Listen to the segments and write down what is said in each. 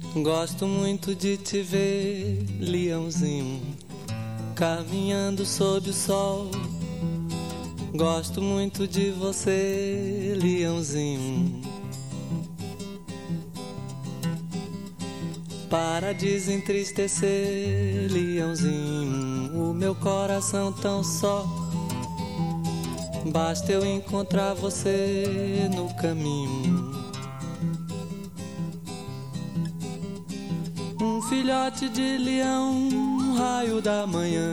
Gosto muito de te ver, leãozinho, caminhando sob o sol. Gosto muito de você, leãozinho. Para desentristecer, leãozinho, o meu coração tão só. Basta eu encontrar você no caminho. Um filhote de leão, um raio da manhã,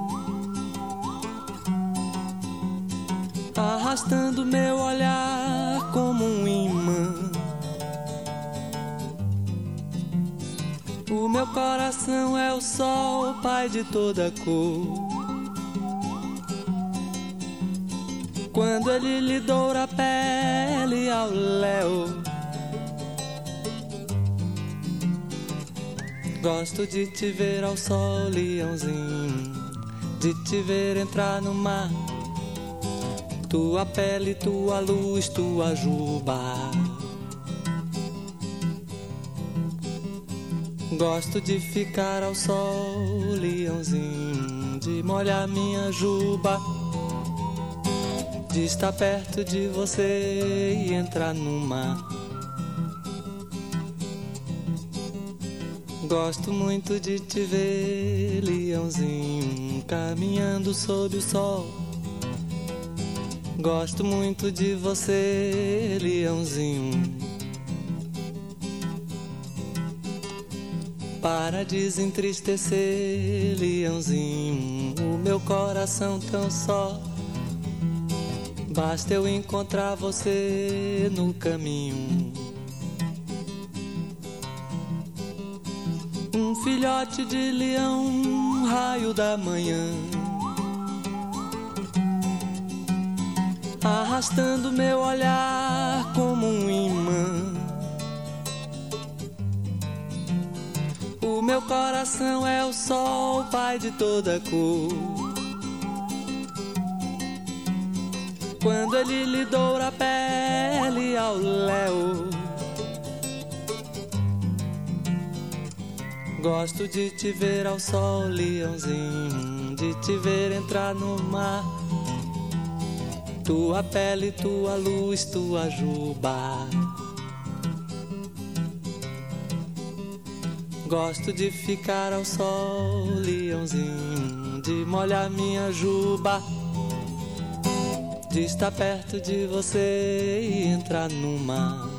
arrastando meu olhar como um imã. O meu coração é o sol, pai de toda cor. Quando ele lhe doura a pele ao léu, gosto de te ver ao sol, leãozinho, de te ver entrar no mar. Tua pele, tua luz, tua juba. Gosto de ficar ao sol, leãozinho, de molhar minha juba, de estar perto de você e entrar no mar. Gosto muito de te ver, leãozinho, caminhando sob o sol. Gosto muito de você, leãozinho. Para desentristecer, leãozinho, o meu coração tão só. Basta eu encontrar você no caminho. Um filhote de leão, um raio da manhã, arrastando meu olhar como um imã. O meu coração é o sol, pai de toda cor. Quando ele lhe doura a pele ao léu, gosto de te ver ao sol, leãozinho, de te ver entrar no mar. Tua pele, tua luz, tua juba. Gosto de ficar ao sol, leãozinho, de molhar minha juba, de estar perto de você e entrar no mar.